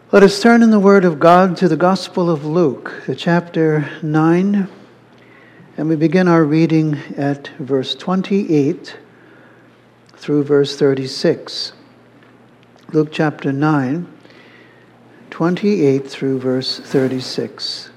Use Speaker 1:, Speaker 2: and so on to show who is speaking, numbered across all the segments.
Speaker 1: Let us turn in the Word of God to the Gospel of Luke, chapter 9, and we begin our reading at verse 28 through verse 36. Luke chapter 9, 28 through verse 36.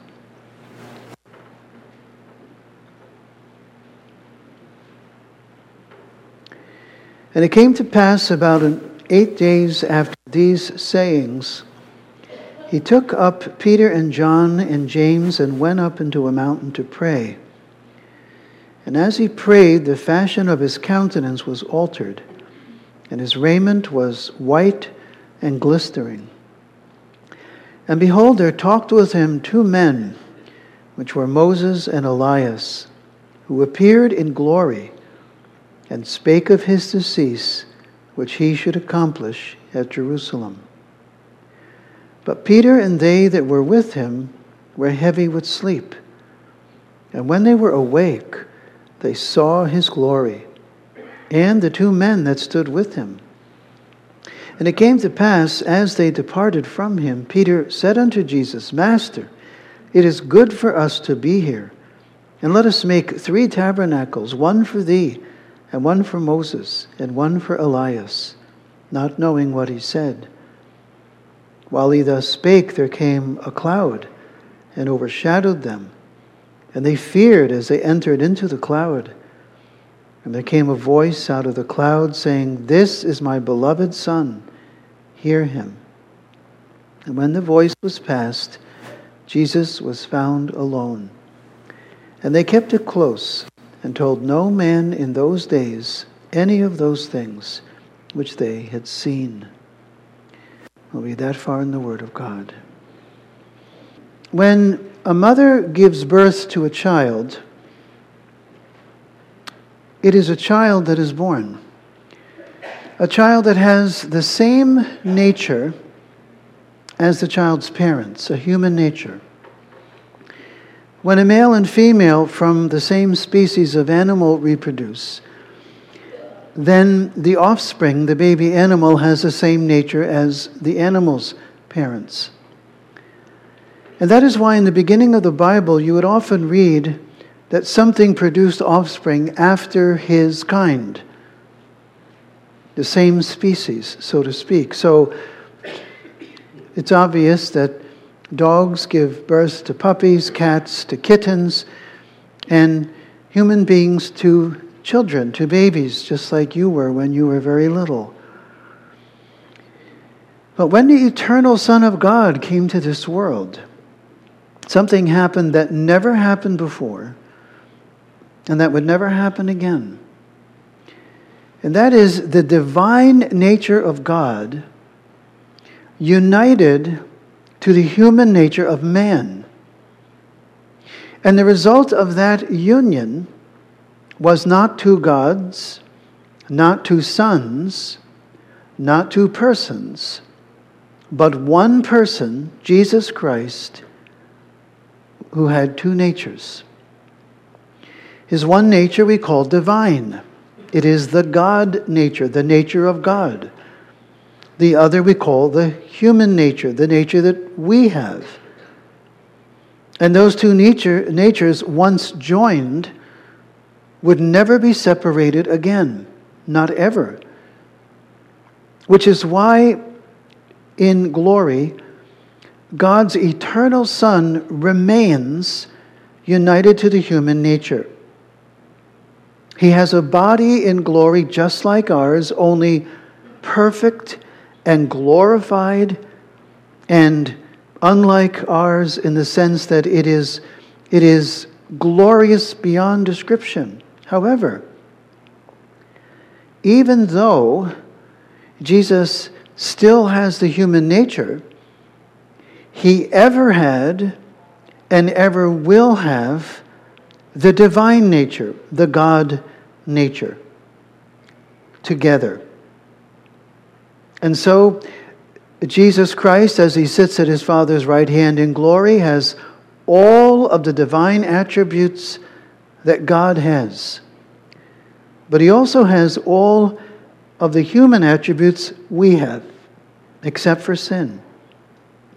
Speaker 1: And it came to pass about 8 days after these sayings, he took up Peter and John and James and went up into a mountain to pray. And as he prayed, the fashion of his countenance was altered, and his raiment was white and glistering. And behold, there talked with him 2 men, which were Moses and Elias, who appeared in glory, and spake of his decease, which he should accomplish at Jerusalem. But Peter and they that were with him were heavy with sleep. And when they were awake, they saw his glory, and the 2 men that stood with him. And it came to pass, as they departed from him, Peter said unto Jesus, Master, it is good for us to be here, and let us make 3 tabernacles, one for thee, and one for Moses, and one for Elias, not knowing what he said. While he thus spake, there came a cloud, and overshadowed them. And they feared as they entered into the cloud. And there came a voice out of the cloud, saying, This is my beloved Son, hear him. And when the voice was past, Jesus was found alone. And they kept it close, and told no man in those days any of those things which they had seen. We'll be that far in the Word of God. When a mother gives birth to a child, it is a child that is born. A child that has the same nature as the child's parents, a human nature. When a male and female from the same species of animal reproduce, then the offspring, the baby animal, has the same nature as the animal's parents. And that is why in the beginning of the Bible you would often read that something produced offspring after his kind. The same species, so to speak. So it's obvious that dogs give birth to puppies, cats to kittens, and human beings to children, to babies, just like you were when you were very little. But when the eternal Son of God came to this world, something happened that never happened before, and that would never happen again. And that is the divine nature of God united to the human nature of man. And the result of that union was not 2 gods, not 2 sons, not 2 persons, but one person, Jesus Christ, who had 2 natures. His one nature we call divine. It is the God nature, the nature of God. The other we call the human nature, the nature that we have. And those 2 natures, once joined, would never be separated again. Not ever. Which is why in glory, God's eternal Son remains united to the human nature. He has a body in glory just like ours, only perfect and glorified and unlike ours in the sense that it is glorious beyond description. However, even though Jesus still has the human nature, he ever had and ever will have the divine nature, the God nature, together. And so, Jesus Christ, as he sits at his Father's right hand in glory, has all of the divine attributes that God has. But he also has all of the human attributes we have, except for sin.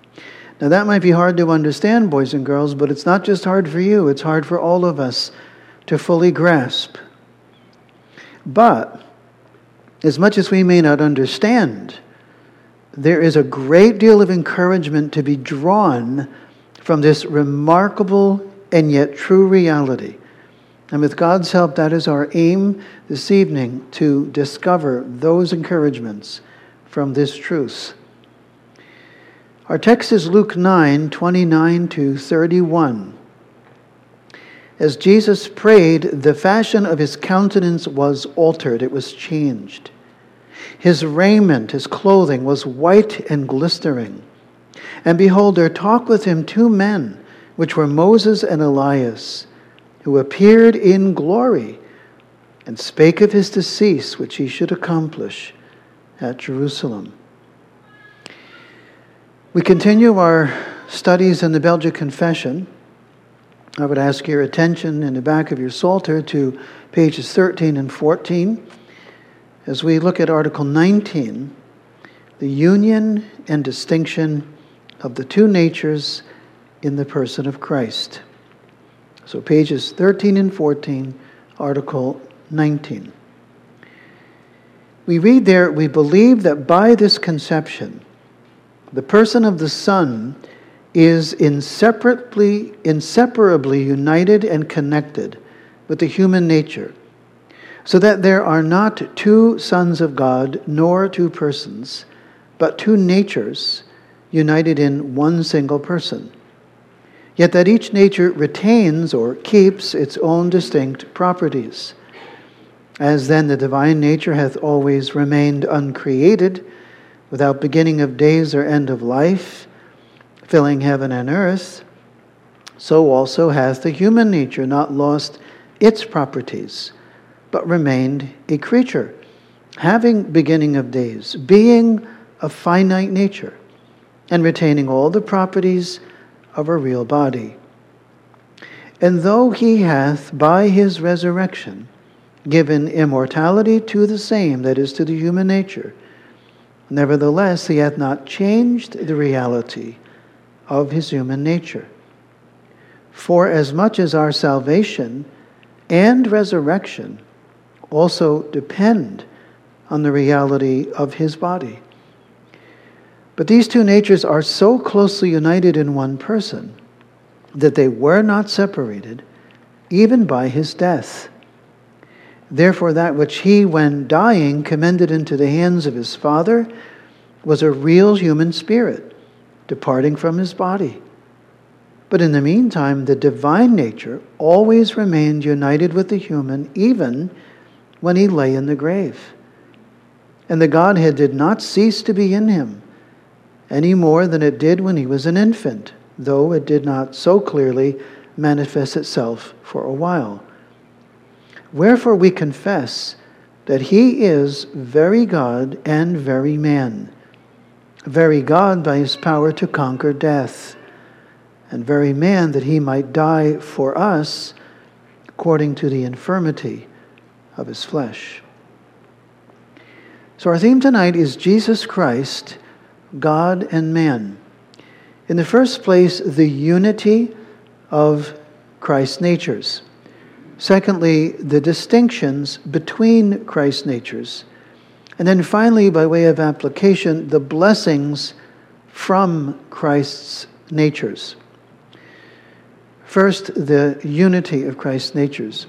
Speaker 1: Now that might be hard to understand, boys and girls, but it's not just hard for you, it's hard for all of us to fully grasp. But, as much as we may not understand, there is a great deal of encouragement to be drawn from this remarkable and yet true reality. And with God's help, that is our aim this evening, to discover those encouragements from this truth. Our text is Luke 9, 29 to 31. As Jesus prayed, the fashion of his countenance was altered. It was changed. His raiment, his clothing, was white and glistering. And behold, there talked with him two men, which were Moses and Elias, who appeared in glory, and spake of his decease, which he should accomplish at Jerusalem. We continue our studies in the Belgic Confession. I would ask your attention in the back of your Psalter to pages 13 and 14 as we look at Article 19, the union and distinction of the two natures in the person of Christ. So pages 13 and 14, Article 19. We read there, we believe that by this conception, the person of the Son is inseparably united and connected with the human nature, so that there are not two sons of God, nor two persons, but two natures united in one single person. Yet that each nature retains or keeps its own distinct properties. As then the divine nature hath always remained uncreated, without beginning of days or end of life, filling heaven and earth, so also hath the human nature not lost its properties, but remained a creature, having beginning of days, being of finite nature, and retaining all the properties of a real body. And though he hath by his resurrection given immortality to the same, that is, to the human nature, nevertheless he hath not changed the reality of his human nature. For as much as our salvation and resurrection also depend on the reality of his body. But these two natures are so closely united in one person that they were not separated, even by his death. Therefore, that which he, when dying, commended into the hands of his Father was a real human spirit, departing from his body. But in the meantime, the divine nature always remained united with the human, even when he lay in the grave. And the Godhead did not cease to be in him, any more than it did when he was an infant, though it did not so clearly manifest itself for a while. Wherefore we confess that he is very God and very man, very God by his power to conquer death, and very man that he might die for us according to the infirmity of his flesh. So our theme tonight is Jesus Christ, God and man. In the first place, the unity of Christ's natures. Secondly, the distinctions between Christ's natures. And then finally, by way of application, the blessings from Christ's natures. First, the unity of Christ's natures.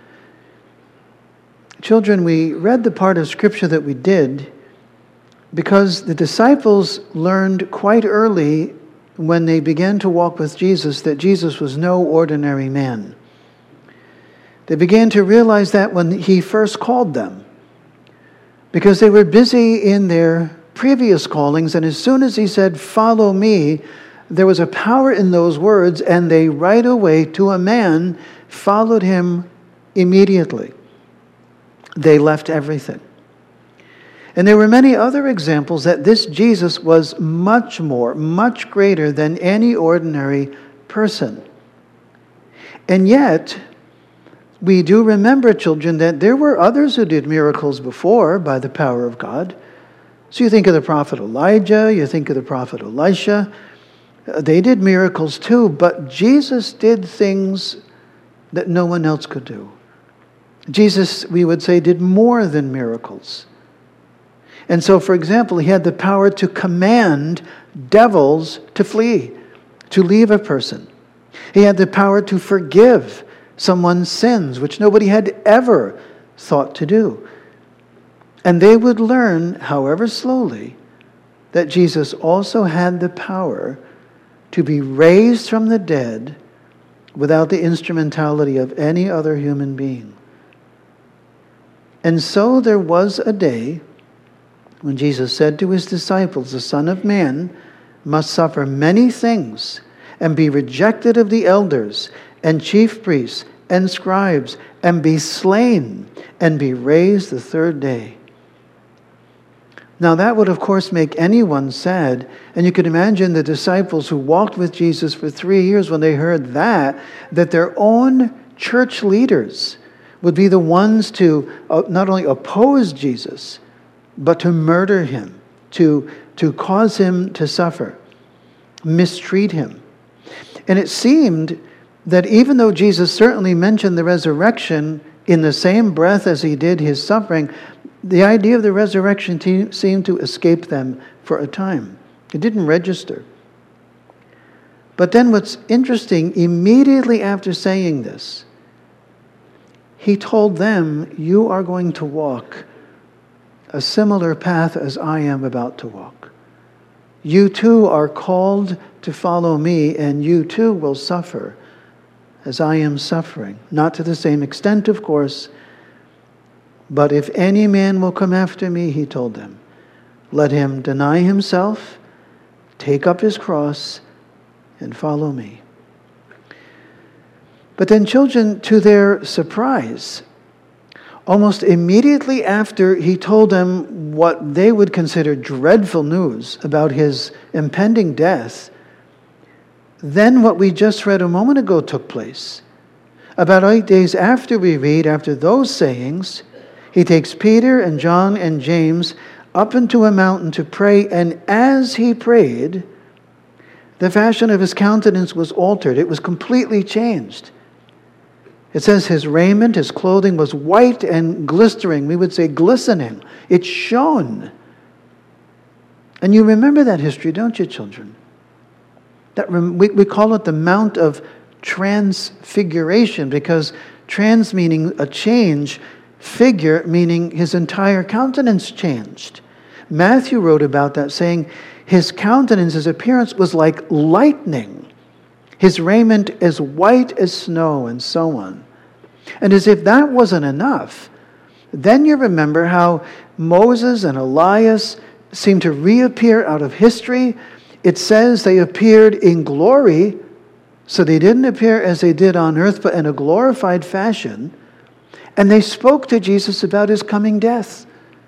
Speaker 1: Children, we read the part of Scripture that we did because the disciples learned quite early when they began to walk with Jesus that Jesus was no ordinary man. They began to realize that when he first called them, because they were busy in their previous callings, and as soon as he said, "Follow me," there was a power in those words, and they right away, to a man, followed him immediately. They left everything. And there were many other examples that this Jesus was much more, much greater than any ordinary person. And yet, we do remember, children, that there were others who did miracles before by the power of God. So you think of the prophet Elijah, you think of the prophet Elisha, They did miracles too, but Jesus did things that no one else could do. Jesus, we would say, did more than miracles. And so, for example, he had the power to command devils to flee, to leave a person. He had the power to forgive someone's sins, which nobody had ever thought to do. And they would learn, however slowly, that Jesus also had the power to be raised from the dead without the instrumentality of any other human being. And so there was a day when Jesus said to his disciples, the Son of Man must suffer many things and be rejected of the elders and chief priests and scribes and be slain and be raised the third day. Now that would of course make anyone sad, and you could imagine the disciples who walked with Jesus for 3 years when they heard that their own church leaders would be the ones to not only oppose Jesus, but to murder him, to cause him to suffer, mistreat him. And it seemed that even though Jesus certainly mentioned the resurrection in the same breath as he did his suffering, the idea of the resurrection seemed to escape them for a time. It didn't register. But then what's interesting, immediately after saying this, he told them, you are going to walk a similar path as I am about to walk. You too are called to follow me, and you too will suffer as I am suffering. Not to the same extent, of course, but if any man will come after me, he told them, let him deny himself, take up his cross, and follow me. But then, children, to their surprise, almost immediately after he told them what they would consider dreadful news about his impending death, then what we just read a moment ago took place. About 8 days after we read, after those sayings, he takes Peter and John and James up into a mountain to pray, and as he prayed, the fashion of his countenance was altered. It was completely changed. It says his raiment, his clothing was white and glistering. We would say glistening. It shone. And you remember that history, don't you, children? We call it the Mount of Transfiguration, because trans meaning a change, figure meaning his entire countenance changed. Matthew wrote about that, saying his countenance, his appearance was like lightning. His raiment as white as snow, and so on. And as if that wasn't enough, then you remember how Moses and Elias seemed to reappear out of history. It says they appeared in glory, so they didn't appear as they did on earth, but in a glorified fashion. And they spoke to Jesus about his coming death.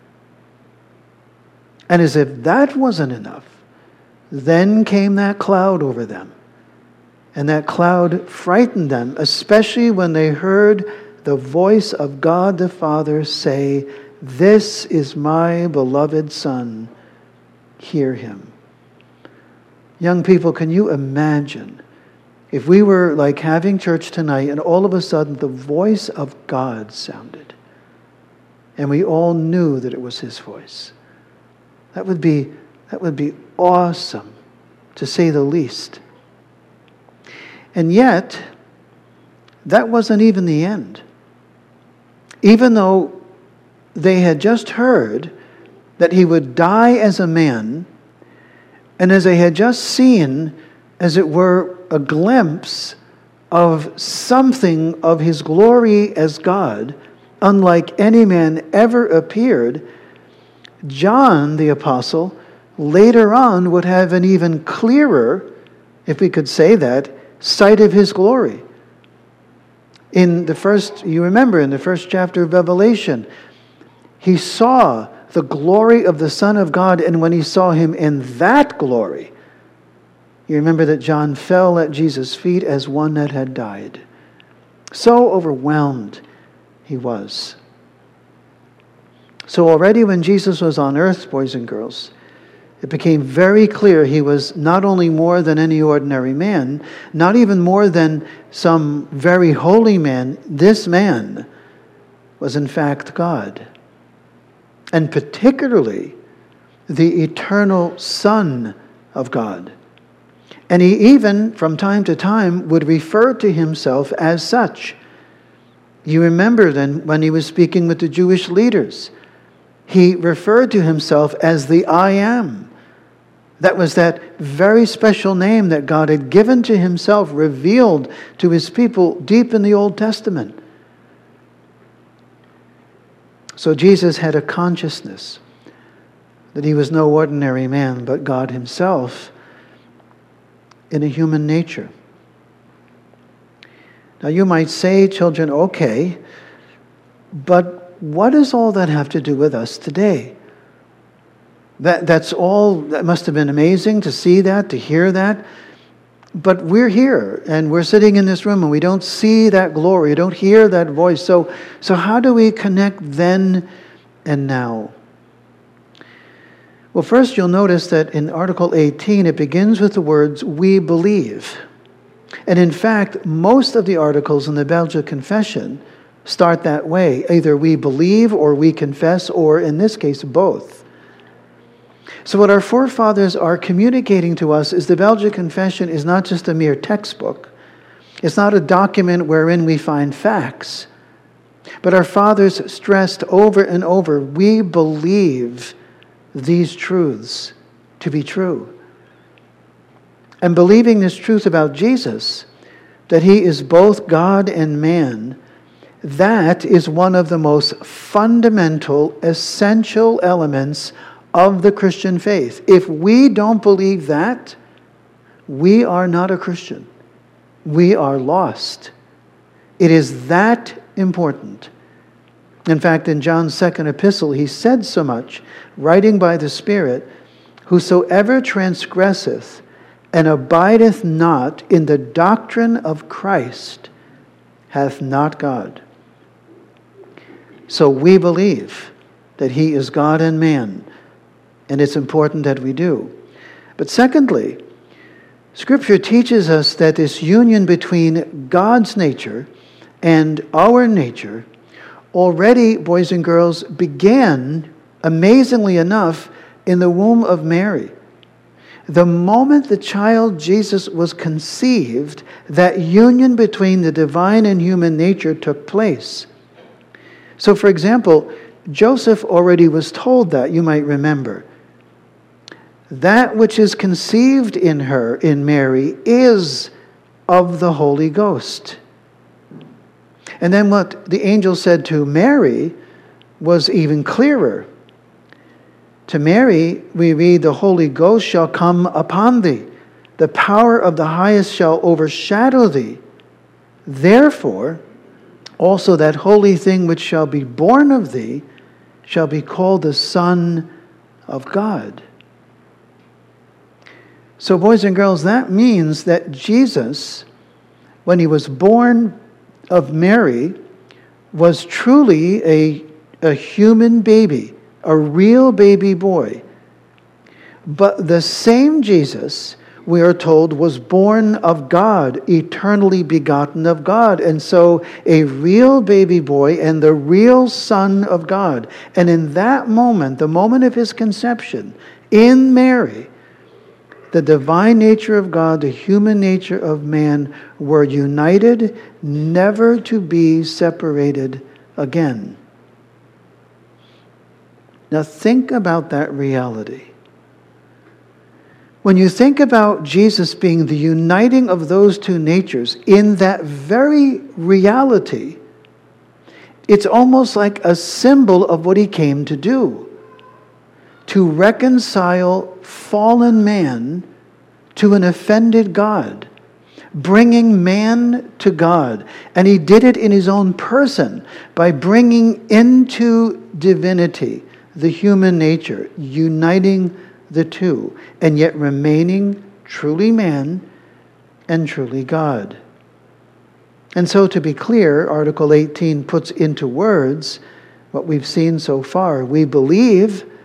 Speaker 1: And as if that wasn't enough, then came that cloud over them. And that cloud frightened them, especially when they heard the voice of God the Father say, "This is my beloved Son, hear him." Young people, can you imagine if we were like having church tonight and all of a sudden the voice of God sounded and we all knew that it was his voice? That would be awesome, to say the least. And yet, that wasn't even the end. Even though they had just heard that he would die as a man, and as they had just seen, as it were, a glimpse of something of his glory as God, unlike any man ever appeared, John the apostle later on would have an even clearer, if we could say that, sight of his glory. You remember in the first chapter of Revelation, he saw the glory of the Son of God, and when he saw him in that glory, you remember that John fell at Jesus' feet as one that had died. So overwhelmed he was. So already when Jesus was on earth, boys and girls, it became very clear he was not only more than any ordinary man, not even more than some very holy man. This man was in fact God, and particularly the eternal Son of God. And he even, from time to time, would refer to himself as such. You remember then when he was speaking with the Jewish leaders, he referred to himself as the I Am. That was that very special name that God had given to himself, revealed to his people deep in the Old Testament. So Jesus had a consciousness that he was no ordinary man, but God himself in a human nature. Now you might say, children, okay, but what does all that have to do with us today? That's all. That must have been amazing to see that, to hear that. But we're here, and we're sitting in this room, and we don't see that glory, we don't hear that voice. So how do we connect then and now? Well, first you'll notice that in Article 18, it begins with the words, "we believe." And in fact, most of the articles in the Belgic Confession start that way. Either we believe or we confess, or in this case, both. So what our forefathers are communicating to us is the Belgic Confession is not just a mere textbook. It's not a document wherein we find facts. But our fathers stressed over and over, we believe these truths to be true. And believing this truth about Jesus, that he is both God and man, that is one of the most fundamental, essential elements of the Christian faith. If we don't believe that, we are not a Christian. We are lost. It is that important. In fact, in John's second epistle, he said so much, writing by the Spirit, "Whosoever transgresseth and abideth not in the doctrine of Christ hath not God." So we believe that he is God and man, and it's important that we do. But secondly, Scripture teaches us that this union between God's nature and our nature already, boys and girls, began, amazingly enough, in the womb of Mary. The moment the child Jesus was conceived, that union between the divine and human nature took place. So, for example, Joseph already was told that, you might remember. That which is conceived in her, in Mary, is of the Holy Ghost. And then what the angel said to Mary was even clearer. To Mary, we read, "The Holy Ghost shall come upon thee. The power of the highest shall overshadow thee. Therefore, also that holy thing which shall be born of thee shall be called the Son of God." So, boys and girls, that means that Jesus, when he was born of Mary, was truly a human baby, a real baby boy. But the same Jesus, we are told, was born of God, eternally begotten of God. And so a real baby boy and the real Son of God. And in that moment, the moment of his conception, in Mary, the divine nature of God, the human nature of man were united, never to be separated again. Now think about that reality. When you think about Jesus being the uniting of those two natures, in that very reality, it's almost like a symbol of what he came to do. To reconcile fallen man to an offended God, bringing man to God. And he did it in his own person by bringing into divinity the human nature, uniting the two, and yet remaining truly man and truly God. And so, to be clear, Article 18 puts into words what we've seen so far. We believe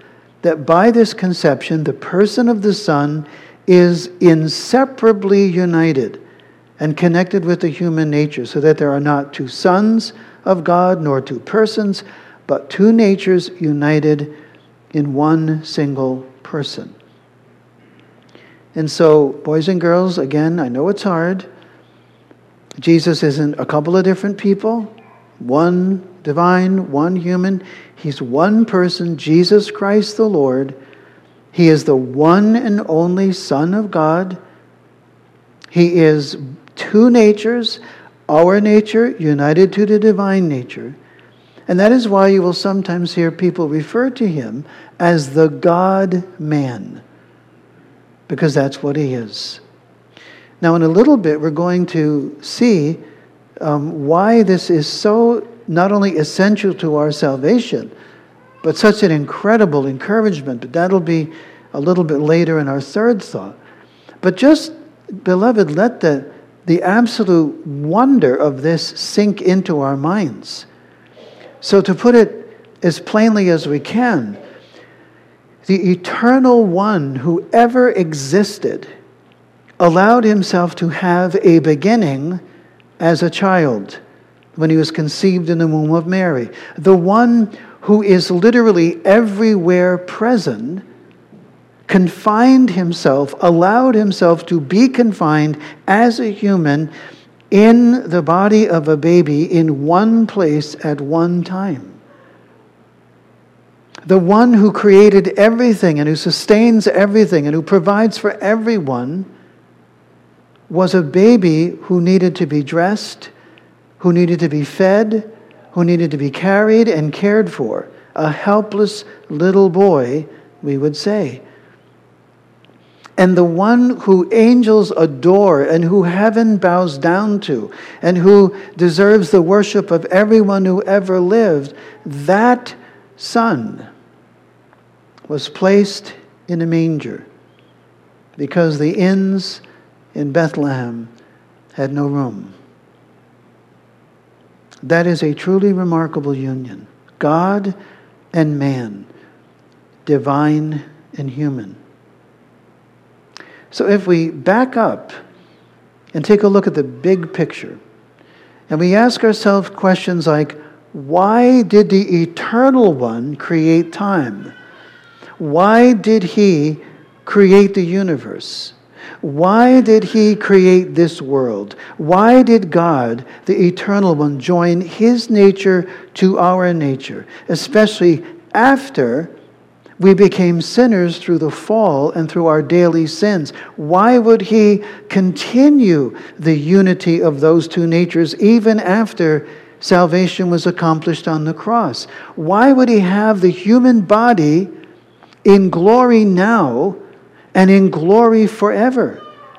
Speaker 1: that by this conception, the person of the Son is inseparably united and connected with the human nature, so that there are not two sons of God, nor two persons, but two natures united in one single person. And so, boys and girls, again, I know it's hard. Jesus isn't a couple of different people, one divine, one human. He's one person, Jesus Christ the Lord. He is the one and only Son of God. He is two natures, our nature united to the divine nature. And that is why you will sometimes hear people refer to him as the God-man, because that's what he is. Now, in a little bit, we're going to see why this is so not only essential to our salvation, but such an incredible encouragement. But that'll be a little bit later in our third thought. But just, beloved, let the absolute wonder of this sink into our minds. So to put it as plainly as we can, the eternal one who ever existed allowed himself to have a beginning as a child when he was conceived in the womb of Mary. The one who is literally everywhere present confined himself, allowed himself to be confined as a human in the body of a baby in one place at one time. The one who created everything and who sustains everything and who provides for everyone was a baby who needed to be dressed, who needed to be fed, who needed to be carried and cared for. A helpless little boy, we would say. And the one who angels adore and who heaven bows down to and who deserves the worship of everyone who ever lived, that Son was placed in a manger because the inns in Bethlehem had no room. That is a truly remarkable union. God and man, divine and human. So if we back up and take a look at the big picture, and we ask ourselves questions like, why did the Eternal One create time? Why did he create the universe? Why did he create this world? Why did God, the Eternal One, join his nature to our nature, especially after we became sinners through the fall and through our daily sins? Why would he continue the unity of those two natures even after salvation was accomplished on the cross? Why would he have the human body in glory now and in glory forever?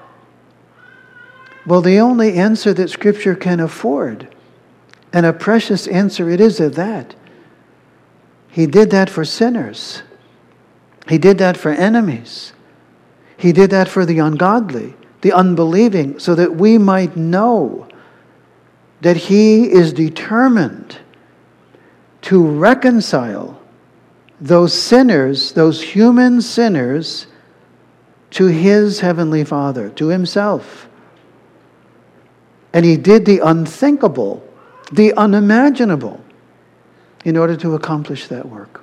Speaker 1: Well, the only answer that Scripture can afford, and a precious answer it is at that, he did that for sinners. He did that for enemies. He did that for the ungodly, the unbelieving, so that we might know that he is determined to reconcile those sinners, those human sinners, to his heavenly Father, to himself. And he did the unthinkable, the unimaginable, in order to accomplish that work.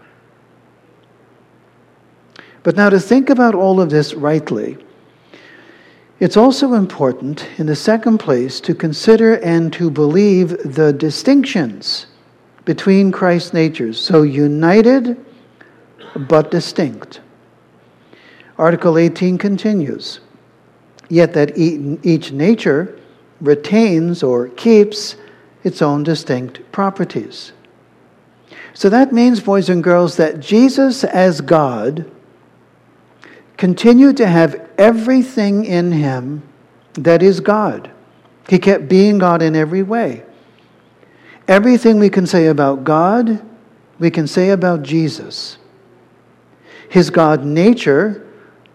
Speaker 1: But now to think about all of this rightly, it's also important, in the second place, to consider and to believe the distinctions between Christ's natures, so united but distinct. Article 18 continues, yet that each nature retains or keeps its own distinct properties. So that means, boys and girls, that Jesus as God continued to have everything in him that is God. He kept being God in every way. Everything we can say about God, we can say about Jesus. His God nature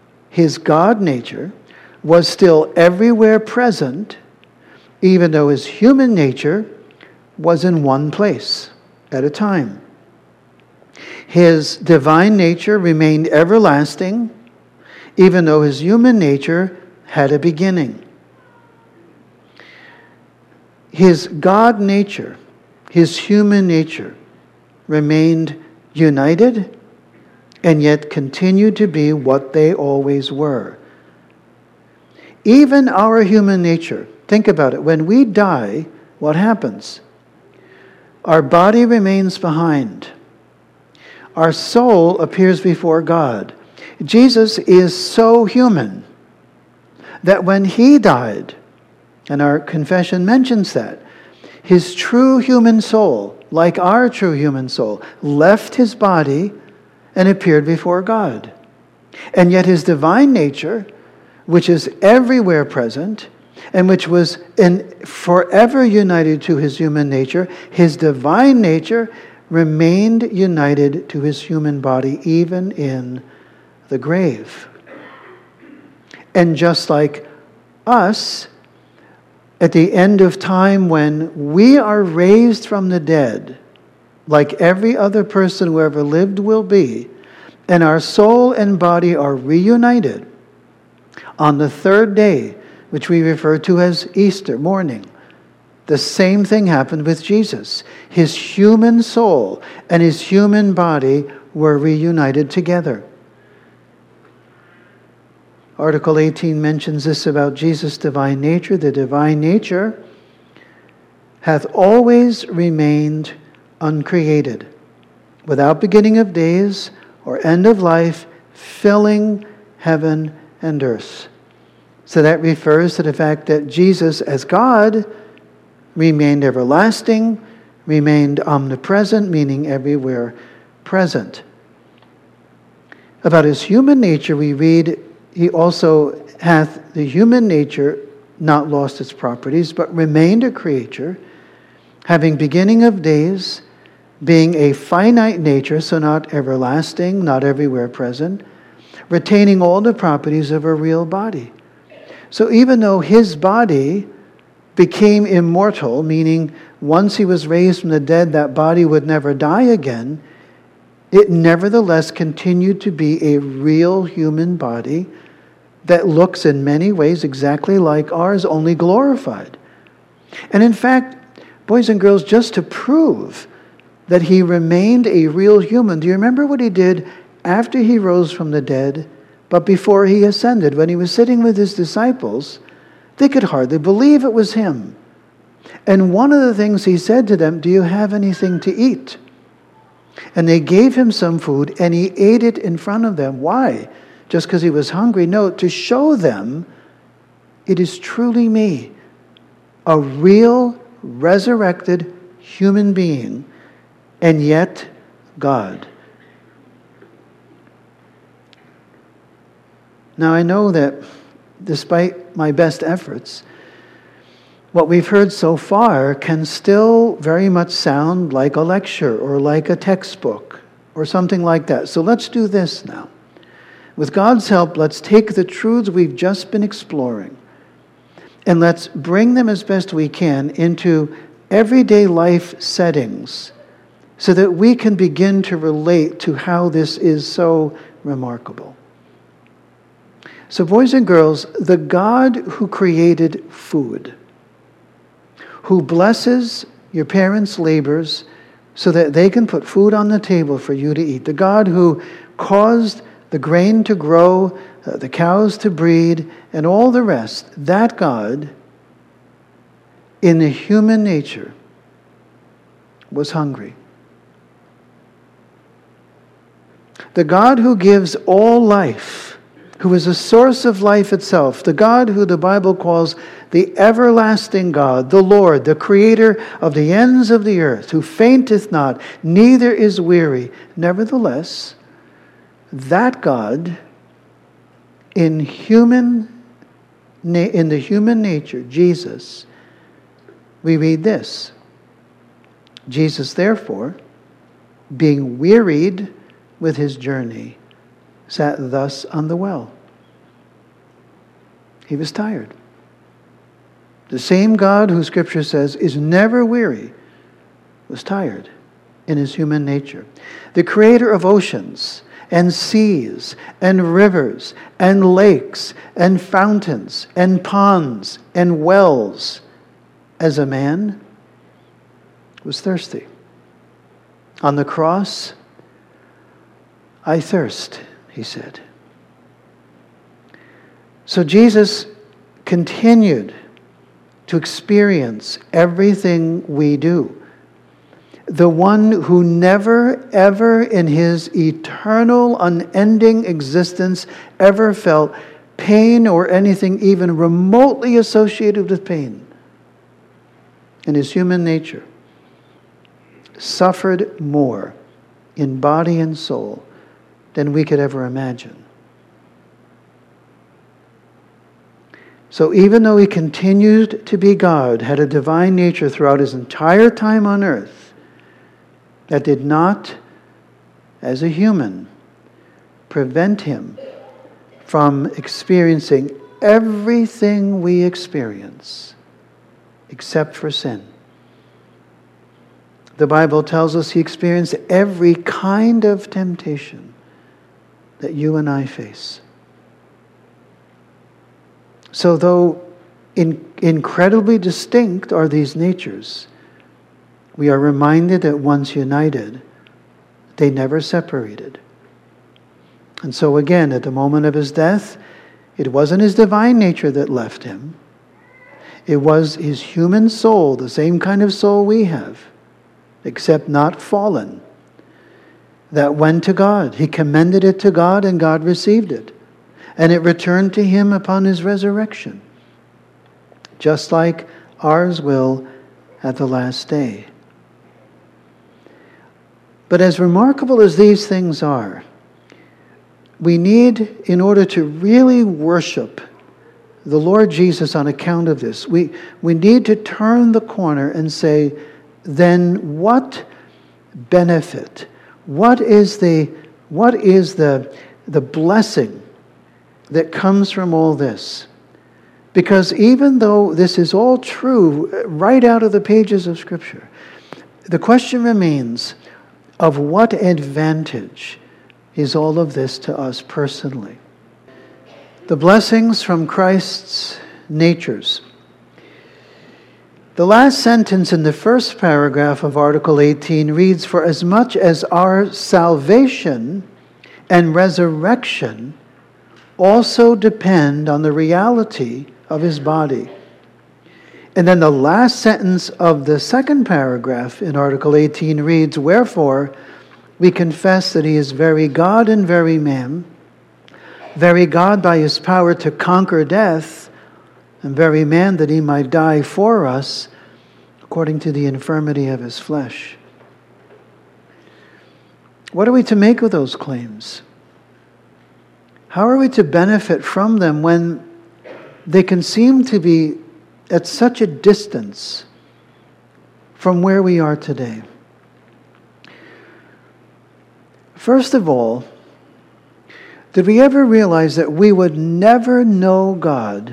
Speaker 1: was still everywhere present, even though his human nature was in one place at a time. His divine nature remained everlasting, even though his human nature had a beginning. His God nature, his human nature, remained united and yet continued to be what they always were. Even our human nature, think about it, when we die, what happens? Our body remains behind. Our soul appears before God. Jesus is so human that when he died, and our confession mentions that, his true human soul, like our true human soul, left his body and appeared before God. And yet his divine nature, which is everywhere present, and which was forever united to his human nature, his divine nature remained united to his human body even in the grave. And just like us, at the end of time when we are raised from the dead, like every other person who ever lived will be, and our soul and body are reunited on the third day, which we refer to as Easter morning. The same thing happened with Jesus. His human soul and his human body were reunited together. Article 18 mentions this about Jesus' divine nature. The divine nature hath always remained uncreated, without beginning of days or end of life, filling heaven and earth. So that refers to the fact that Jesus as God remained everlasting, remained omnipresent, meaning everywhere present. About his human nature we read, he also hath the human nature not lost its properties, but remained a creature, having beginning of days, being a finite nature, so not everlasting, not everywhere present, retaining all the properties of a real body. So even though his body became immortal, meaning once he was raised from the dead, that body would never die again, it nevertheless continued to be a real human body that looks in many ways exactly like ours, only glorified. And in fact, boys and girls, just to prove that he remained a real human, do you remember what he did after he rose from the dead, but before he ascended? When he was sitting with his disciples, they could hardly believe it was him. And one of the things he said to them, do you have anything to eat? And they gave him some food, and he ate it in front of them. Why? Just because he was hungry? No, to show them it is truly me, a real resurrected human being, and yet God. Now I know that despite my best efforts, what we've heard so far can still very much sound like a lecture or like a textbook or something like that. So let's do this now. With God's help, let's take the truths we've just been exploring and let's bring them as best we can into everyday life settings so that we can begin to relate to how this is so remarkable. So boys and girls, the God who created food, who blesses your parents' labors so that they can put food on the table for you to eat, the God who caused the grain to grow, the cows to breed, and all the rest, that God, in the human nature, was hungry. The God who gives all life, who is the source of life itself, the God who the Bible calls the everlasting God, the Lord, the creator of the ends of the earth, who fainteth not, neither is weary. Nevertheless, that God, in the human nature, Jesus, we read this. Jesus, therefore, being wearied with his journey, sat thus on the well. He was tired. The same God who Scripture says is never weary was tired. in his human nature. The creator of oceans and seas and rivers and lakes and fountains and ponds and wells, as a man, was thirsty. On the cross, I thirst, he said. So Jesus continued to experience everything we do. The one who never, ever in his eternal, unending existence ever felt pain or anything even remotely associated with pain in his human nature, suffered more in body and soul than we could ever imagine. So even though he continued to be God, had a divine nature throughout his entire time on earth, that did not, as a human, prevent him from experiencing everything we experience, except for sin. The Bible tells us he experienced every kind of temptation that you and I face. So though incredibly distinct are these natures, we are reminded that once united, they never separated. And so again, at the moment of his death, it wasn't his divine nature that left him. It was his human soul, the same kind of soul we have, except not fallen, that went to God. He commended it to God, and God received it. And it returned to him upon his resurrection, just like ours will at the last day. But as remarkable as these things are, we need, in order to really worship the Lord Jesus on account of this, we need to turn the corner and say, then what benefit, what is the blessing that comes from all this? Because even though this is all true right out of the pages of Scripture, the question remains, of what advantage is all of this to us personally? The blessings from Christ's natures. The last sentence in the first paragraph of Article 18 reads, "For as much as our salvation and resurrection also depend on the reality of his body." And then the last sentence of the second paragraph in Article 18 reads, "Wherefore we confess that he is very God and very man, very God by his power to conquer death, and very man that he might die for us according to the infirmity of his flesh." What are we to make of those claims? How are we to benefit from them when they can seem to be at such a distance from where we are today? First of all, did we ever realize that we would never know God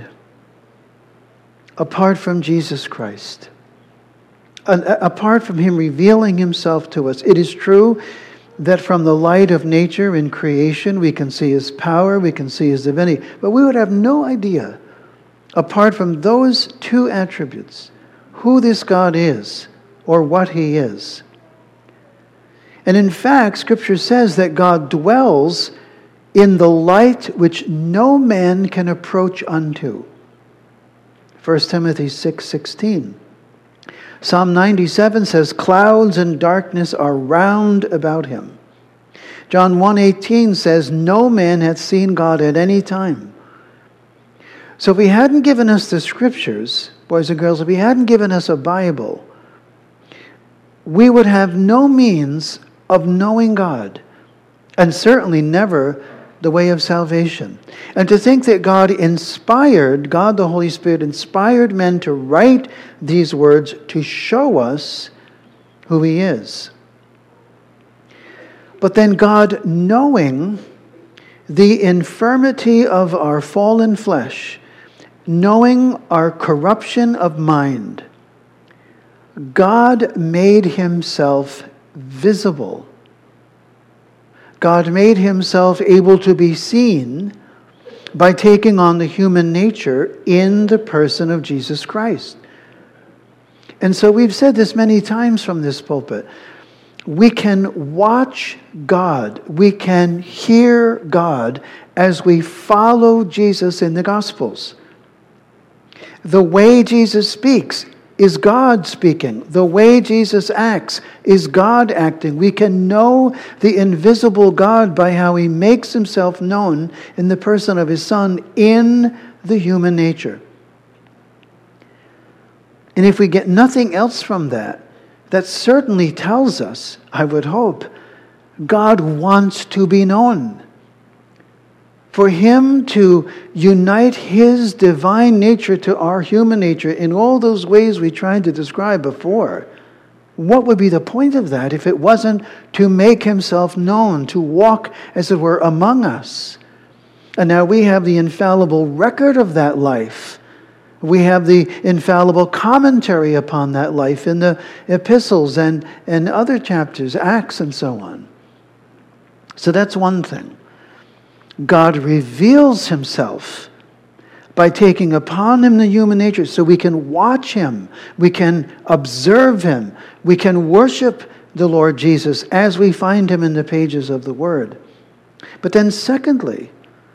Speaker 1: apart from Jesus Christ? Apart from him revealing himself to us. It is true that from the light of nature in creation, we can see his power, we can see his divinity, but we would have no idea, apart from those two attributes, who this God is or what he is. And in fact, Scripture says that God dwells in the light which no man can approach unto. 1 Timothy 6:16. Psalm 97 says, "Clouds and darkness are round about him." John 1:18 says, "No man hath seen God at any time." So if he hadn't given us the Scriptures, boys and girls, if he hadn't given us a Bible, we would have no means of knowing God, and certainly never the way of salvation. And to think that God the Holy Spirit inspired men to write these words to show us who he is. But then God, knowing the infirmity of our fallen flesh, knowing our corruption of mind, God made himself visible. God made himself able to be seen by taking on the human nature in the person of Jesus Christ. And so we've said this many times from this pulpit. We can watch God, we can hear God as we follow Jesus in the Gospels. The way Jesus speaks is God speaking. The way Jesus acts is God acting. We can know the invisible God by how he makes himself known in the person of his Son in the human nature. And if we get nothing else from that, that certainly tells us, I would hope, God wants to be known. For him to unite his divine nature to our human nature in all those ways we tried to describe before, what would be the point of that if it wasn't to make himself known, to walk, as it were, among us? And now we have the infallible record of that life. We have the infallible commentary upon that life in the epistles and other chapters, Acts and so on. So that's one thing. God reveals himself by taking upon him the human nature so we can watch him, we can observe him, we can worship the Lord Jesus as we find him in the pages of the Word. But then secondly,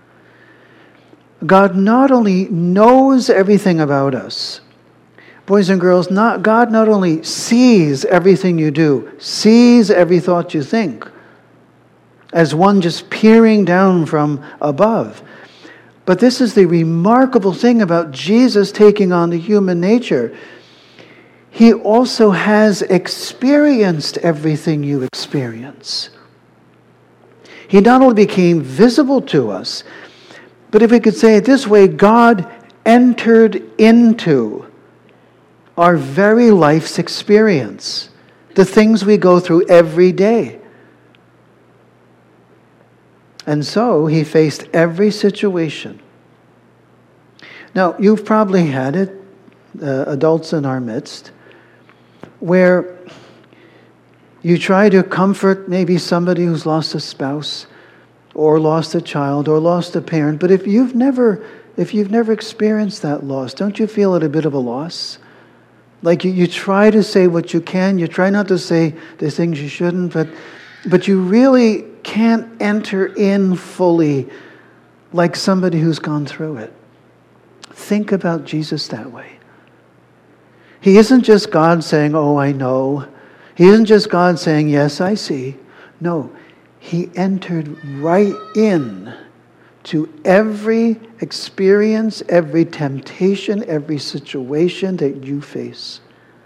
Speaker 1: God not only knows everything about us, boys and girls, God not only sees everything you do, sees every thought you think, as one just peering down from above. But this is the remarkable thing about Jesus taking on the human nature. He also has experienced everything you experience. He not only became visible to us, but if we could say it this way, God entered into our very life's experience, the things we go through every day. And so he faced every situation. Now, you've probably had it, adults in our midst, where you try to comfort maybe somebody who's lost a spouse or lost a child or lost a parent. But if you've never experienced that loss, don't you feel it a bit of a loss? Like you try to say what you can, you try not to say the things you shouldn't, but you really can't enter in fully like somebody who's gone through it. Think about Jesus that way. He isn't just God saying, oh, I know. He isn't just God saying, yes, I see. No, he entered right in to every experience, every temptation, every situation that you face.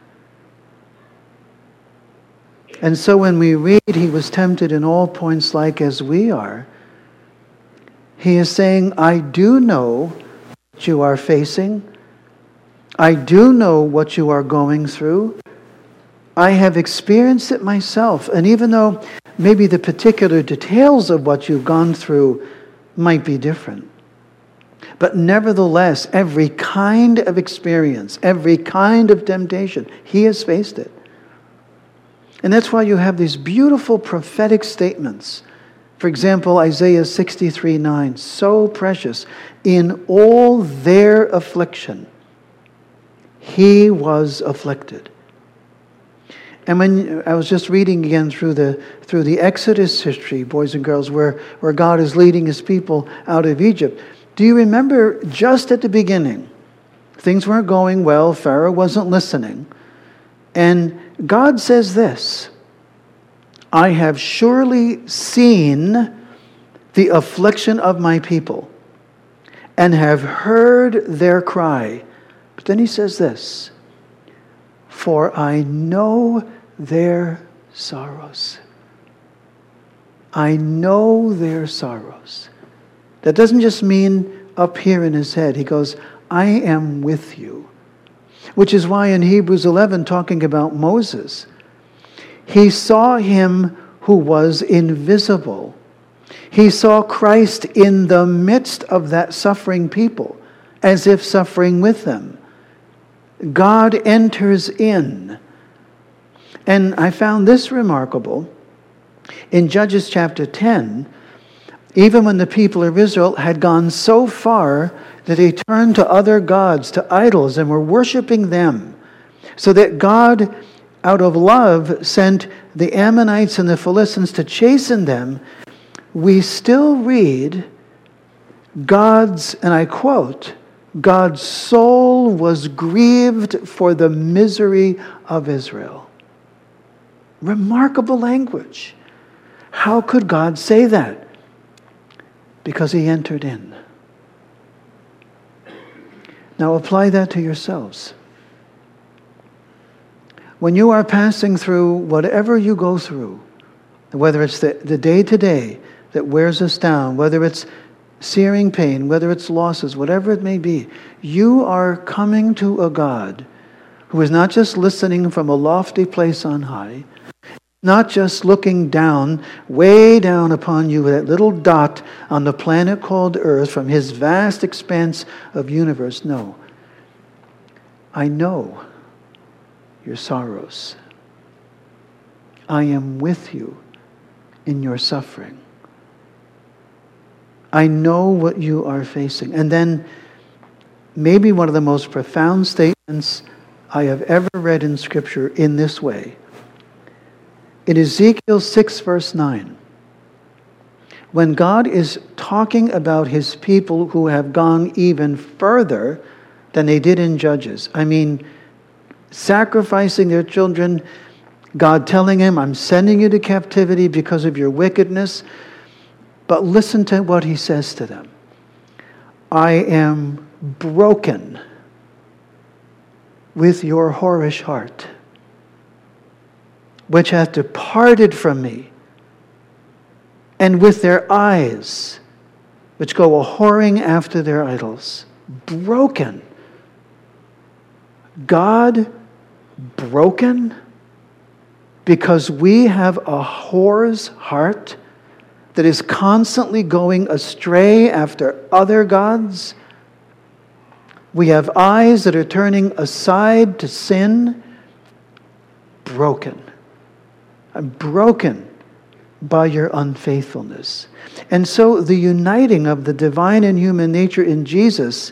Speaker 1: And so when we read, he was tempted in all points like as we are, he is saying, I do know what you are facing. I do know what you are going through. I have experienced it myself. And even though maybe the particular details of what you've gone through might be different, but nevertheless, every kind of experience, every kind of temptation, he has faced it. And that's why you have these beautiful prophetic statements. For example, Isaiah 63:9, so precious. In all their affliction, he was afflicted. And when I was just reading again through the Exodus history, boys and girls, where God is leading his people out of Egypt, do you remember just at the beginning, things weren't going well, Pharaoh wasn't listening, and God says this, I have surely seen the affliction of my people and have heard their cry. But then he says this, for I know their sorrows. I know their sorrows. That doesn't just mean up here in his head. He goes, I am with you. Which is why in Hebrews 11, talking about Moses, he saw him who was invisible. He saw Christ in the midst of that suffering people, as if suffering with them. God enters in. And I found this remarkable. In Judges chapter 10, even when the people of Israel had gone so far that they turned to other gods, to idols, and were worshiping them, so that God, out of love, sent the Ammonites and the Philistines to chasten them, we still read God's, and I quote, God's soul was grieved for the misery of Israel. Remarkable language. How could God say that? Because he entered in. Now apply that to yourselves. When you are passing through whatever you go through, whether it's the day-to-day that wears us down, whether it's searing pain, whether it's losses, whatever it may be, you are coming to a God who is not just listening from a lofty place on high, not just looking down, way down upon you with that little dot on the planet called Earth from his vast expanse of universe. No. I know your sorrows. I am with you in your suffering. I know what you are facing. And then maybe one of the most profound statements I have ever read in Scripture in this way. In Ezekiel 6, verse 9, when God is talking about his people who have gone even further than they did in Judges, I mean, sacrificing their children, God telling him, I'm sending you to captivity because of your wickedness. But listen to what he says to them. I am broken with your whorish heart, which hath departed from me, and with their eyes, which go a-whoring after their idols. Broken. God broken because we have a whore's heart that is constantly going astray after other gods. We have eyes that are turning aside to sin. Broken. I'm broken by your unfaithfulness. And so the uniting of the divine and human nature in Jesus,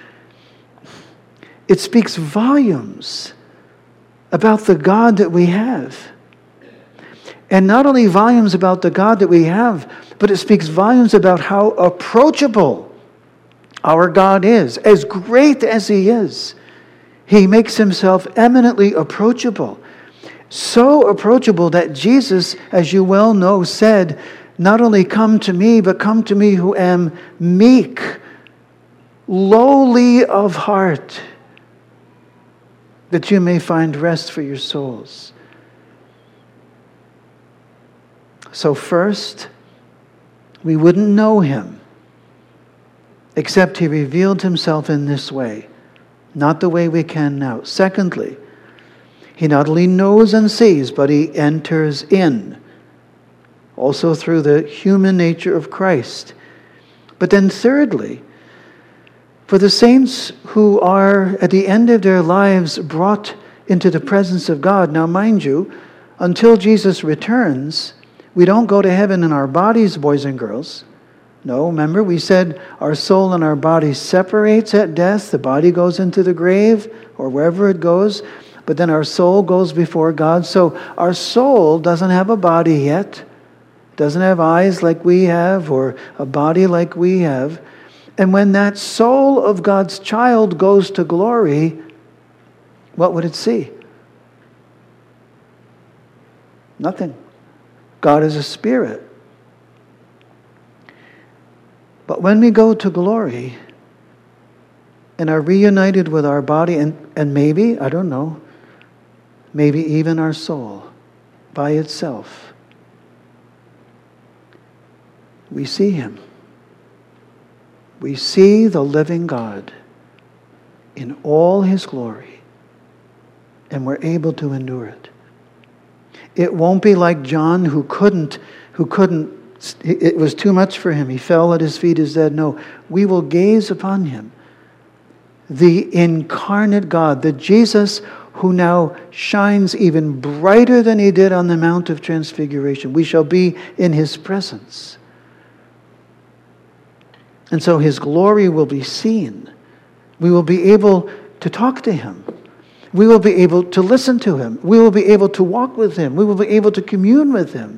Speaker 1: it speaks volumes about the God that we have. And not only volumes about the God that we have, but it speaks volumes about how approachable our God is. As great as he is, he makes himself eminently approachable. So approachable that Jesus, as you well know, said, not only come to me, but come to me who am meek, lowly of heart, that you may find rest for your souls. So first, we wouldn't know him, except he revealed himself in this way, not the way we can now. Secondly, he not only knows and sees, but he enters in, also through the human nature of Christ. But then thirdly, for the saints who are at the end of their lives brought into the presence of God, now mind you, until Jesus returns, we don't go to heaven in our bodies, boys and girls. No, remember we said our soul and our body separates at death. The body goes into the grave or wherever it goes, but then our soul goes before God. So our soul doesn't have a body yet, doesn't have eyes like we have or a body like we have. And when that soul of God's child goes to glory, what would it see? Nothing. God is a spirit. But when we go to glory and are reunited with our body and maybe, I don't know, maybe even our soul by itself, we see him. We see the living God in all his glory, and we're able to endure it. It won't be like John who couldn't, it was too much for him. He fell at his feet as dead. No, we will gaze upon him. The incarnate God, the Jesus who now shines even brighter than he did on the Mount of Transfiguration. We shall be in his presence. And so his glory will be seen. We will be able to talk to him. We will be able to listen to him. We will be able to walk with him. We will be able to commune with him.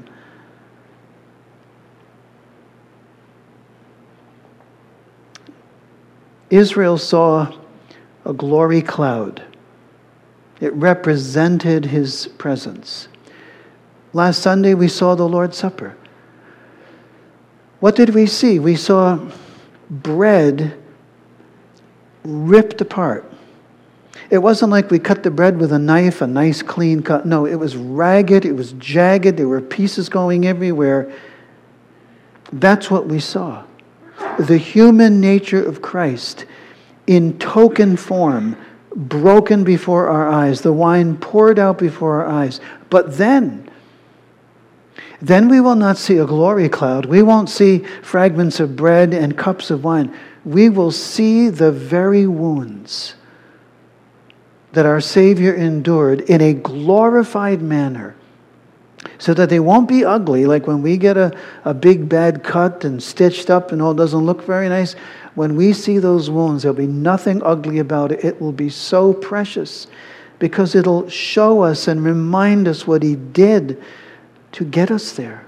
Speaker 1: Israel saw a glory cloud. It represented his presence. Last Sunday we saw the Lord's Supper. What did we see? We saw bread ripped apart. It wasn't like we cut the bread with a knife, a nice clean cut. No, it was ragged, it was jagged, there were pieces going everywhere. That's what we saw. The human nature of Christ in token form, broken before our eyes, the wine poured out before our eyes. But then we will not see a glory cloud. We won't see fragments of bread and cups of wine. We will see the very wounds that our Savior endured in a glorified manner, so that they won't be ugly, like when we get a big bad cut and stitched up and all doesn't look very nice. When we see those wounds, there'll be nothing ugly about it. It will be so precious because it'll show us and remind us what he did to get us there.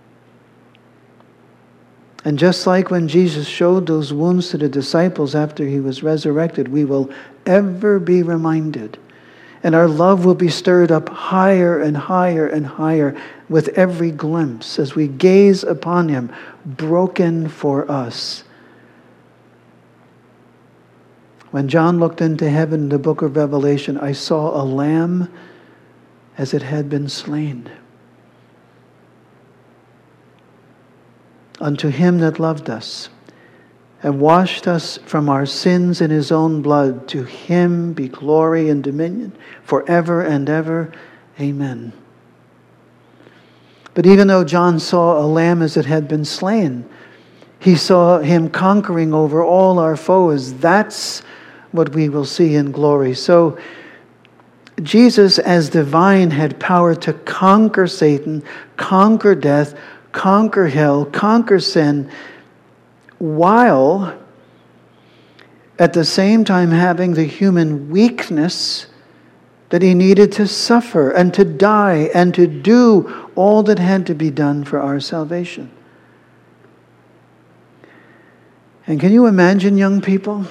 Speaker 1: And just like when Jesus showed those wounds to the disciples after he was resurrected, we will ever be reminded. And our love will be stirred up higher and higher and higher with every glimpse as we gaze upon him, broken for us. When John looked into heaven in the book of Revelation, I saw a lamb as it had been slain. Unto him that loved us and washed us from our sins in his own blood, to him be glory and dominion forever and ever. Amen. But even though John saw a lamb as it had been slain, he saw him conquering over all our foes. That's what we will see in glory. So Jesus as divine had power to conquer Satan, conquer death, conquer hell, conquer sin, while at the same time having the human weakness that he needed to suffer and to die and to do all that had to be done for our salvation. And can you imagine, young people,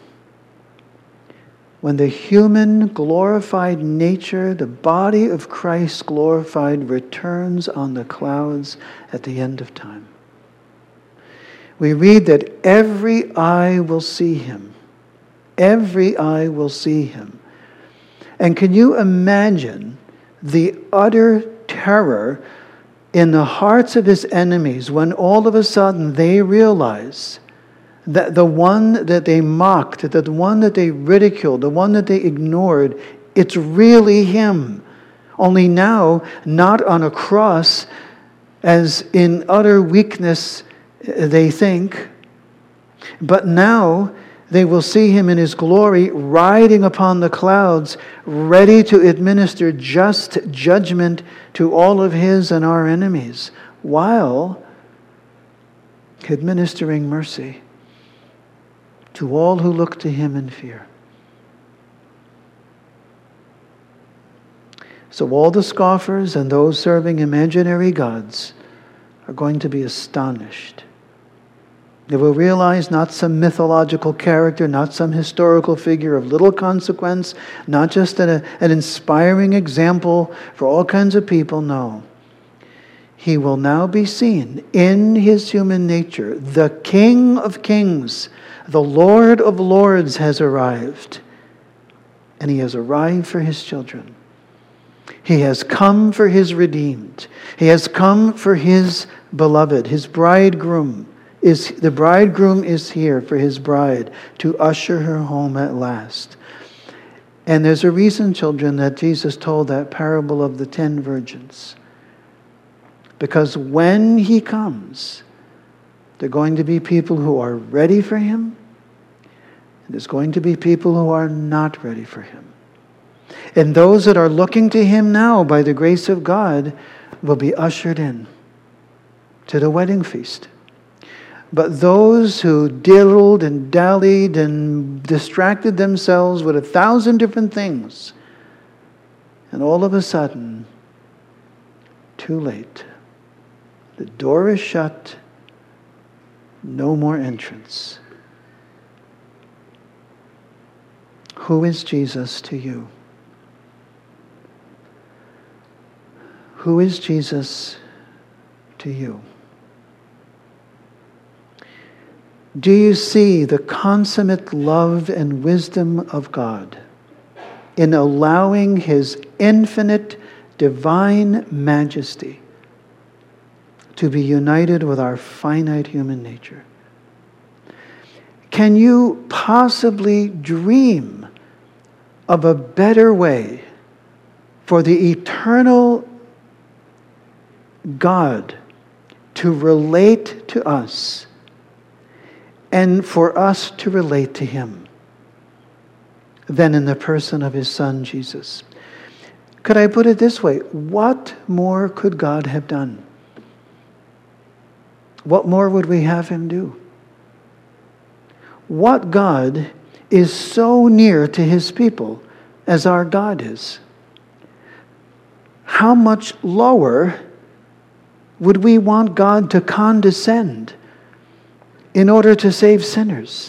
Speaker 1: when the human glorified nature, the body of Christ glorified, returns on the clouds at the end of time? We read that every eye will see him. Every eye will see him. And can you imagine the utter terror in the hearts of his enemies when all of a sudden they realize that the one that they mocked, that the one that they ridiculed, the one that they ignored, it's really him. Only now, not on a cross, as in utter weakness they think, but now they will see him in his glory, riding upon the clouds, ready to administer just judgment to all of his and our enemies, while administering mercy to all who look to him in fear. So all the scoffers and those serving imaginary gods are going to be astonished. They will realize not some mythological character, not some historical figure of little consequence, not just an inspiring example for all kinds of people. No. He will now be seen in his human nature. The King of Kings, the Lord of Lords has arrived. And he has arrived for his children. He has come for his redeemed. He has come for his beloved, his bridegroom. The bridegroom is here for his bride to usher her home at last. And there's a reason, children, that Jesus told that parable of the 10 virgins. Because when he comes, there are going to be people who are ready for him, and there's going to be people who are not ready for him. And those that are looking to him now by the grace of God will be ushered in to the wedding feast. But those who diddled and dallied and distracted themselves with 1,000 different things, and all of a sudden, too late. The door is shut, no more entrance. Who is Jesus to you? Who is Jesus to you? Do you see the consummate love and wisdom of God in allowing his infinite divine majesty to be united with our finite human nature? Can you possibly dream of a better way for the eternal God to relate to us and for us to relate to him than in the person of his Son, Jesus? Could I put it this way? What more could God have done? What more would we have him do? What God is so near to his people as our God is? How much lower would we want God to condescend in order to save sinners?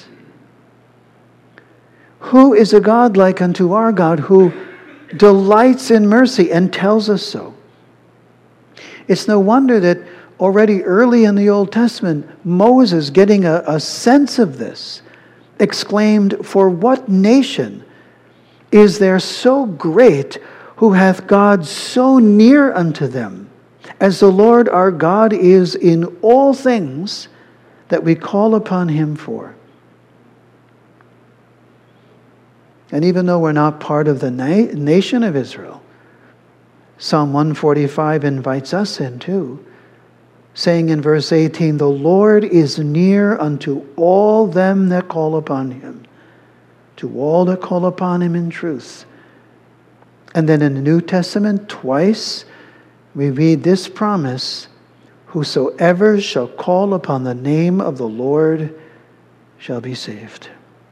Speaker 1: Who is a God like unto our God who delights in mercy and tells us so? It's no wonder that already early in the Old Testament, Moses, getting a sense of this, exclaimed, "For what nation is there so great who hath God so near unto them, as the Lord our God is in all things that we call upon him for?" And even though we're not part of the nation of Israel, Psalm 145 invites us in too, saying in verse 18, "The Lord is near unto all them that call upon him, to all that call upon him in truth." And then in the New Testament, twice, we read this promise, "Whosoever shall call upon the name of the Lord shall be saved."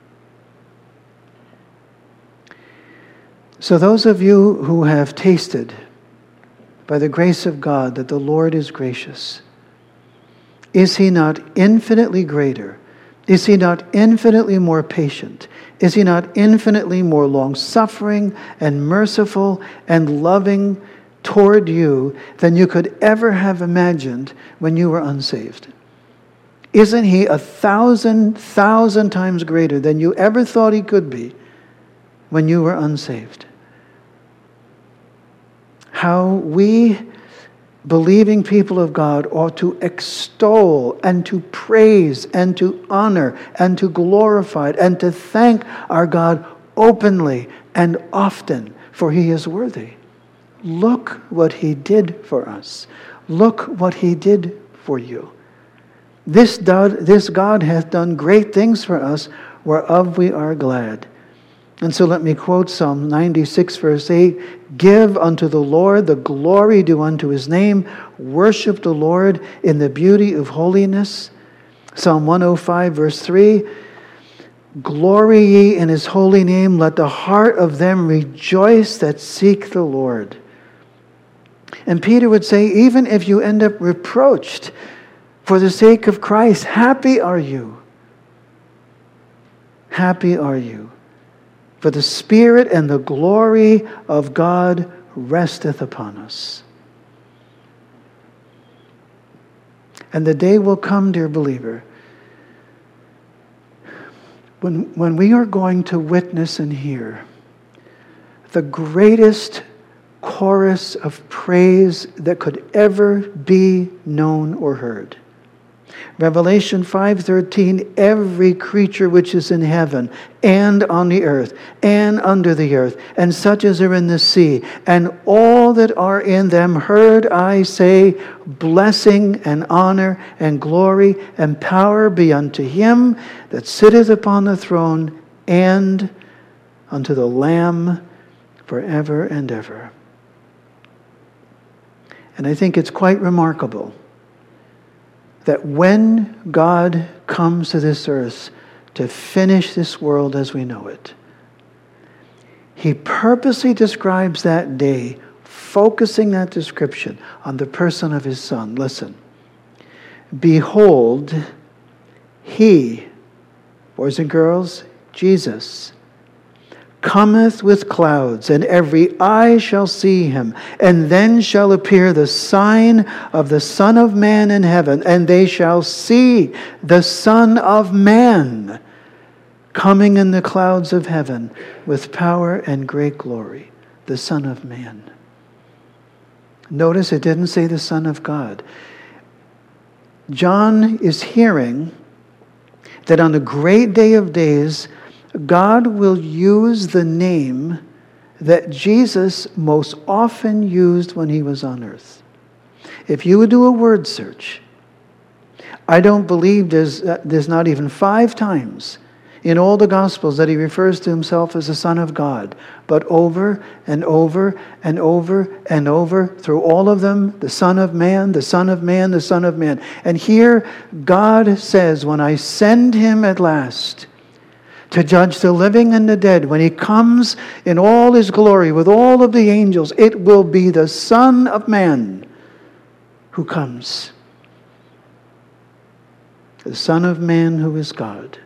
Speaker 1: So those of you who have tasted, by the grace of God, that the Lord is gracious, is he not infinitely greater? Is he not infinitely more patient? Is he not infinitely more long-suffering and merciful and loving toward you than you could ever have imagined when you were unsaved? Isn't he 1,000,000 times greater than you ever thought he could be when you were unsaved? How we, believing people of God, ought to extol and to praise and to honor and to glorify and to thank our God openly and often, for he is worthy. Look what he did for us. Look what he did for you. This God hath done great things for us, whereof we are glad. And so let me quote Psalm 96, verse 8. "Give unto the Lord the glory due unto his name. Worship the Lord in the beauty of holiness." Psalm 105, verse 3. "Glory ye in his holy name. Let the heart of them rejoice that seek the Lord." And Peter would say, even if you end up reproached for the sake of Christ, happy are you. Happy are you. For the Spirit and the glory of God resteth upon us. And the day will come, dear believer, when we are going to witness and hear the greatest chorus of praise that could ever be known or heard. Revelation 5:13, "Every creature which is in heaven and on the earth and under the earth, and such as are in the sea, and all that are in them, heard I say, blessing and honor and glory and power be unto him that sitteth upon the throne and unto the Lamb forever and ever. And I think it's quite remarkable that when God comes to this earth to finish this world as we know it, he purposely describes that day, focusing that description on the person of his Son. Listen. Behold, he, boys and girls, Jesus, cometh with clouds, and every eye shall see him. And then shall appear the sign of the Son of Man in heaven, and they shall see the Son of Man coming in the clouds of heaven with power and great glory. The Son of Man. Notice it didn't say the Son of God. John is hearing that on the great day of days, God will use the name that Jesus most often used when he was on earth. If you would do a word search, I don't believe there's not even 5 times in all the Gospels that he refers to himself as the Son of God. But over and over and over and over, through all of them, the Son of Man, the Son of Man, the Son of Man. And here God says, when I send him at last to judge the living and the dead, when he comes in all his glory with all of the angels, it will be the Son of Man who comes. The Son of Man who is God.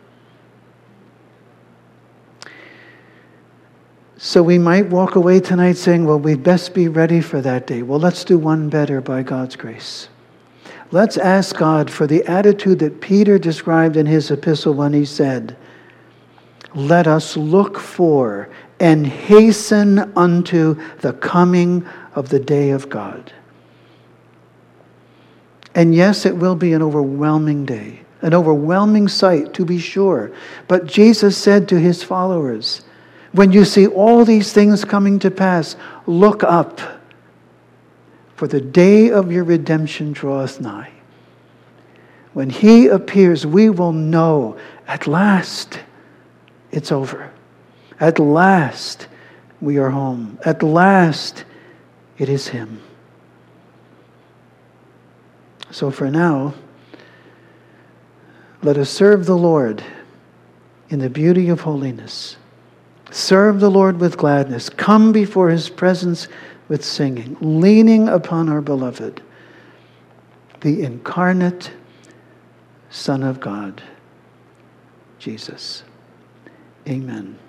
Speaker 1: So we might walk away tonight saying, well, we'd best be ready for that day. Well, let's do one better by God's grace. Let's ask God for the attitude that Peter described in his epistle when he said, let us look for and hasten unto the coming of the day of God. And yes, it will be an overwhelming day, an overwhelming sight, to be sure. But Jesus said to his followers, when you see all these things coming to pass, look up, for the day of your redemption draweth nigh. When he appears, we will know at last it's over. At last we are home. At last it is him. So for now, let us serve the Lord in the beauty of holiness. Serve the Lord with gladness. Come before his presence with singing, leaning upon our beloved, the incarnate Son of God, Jesus. Amen.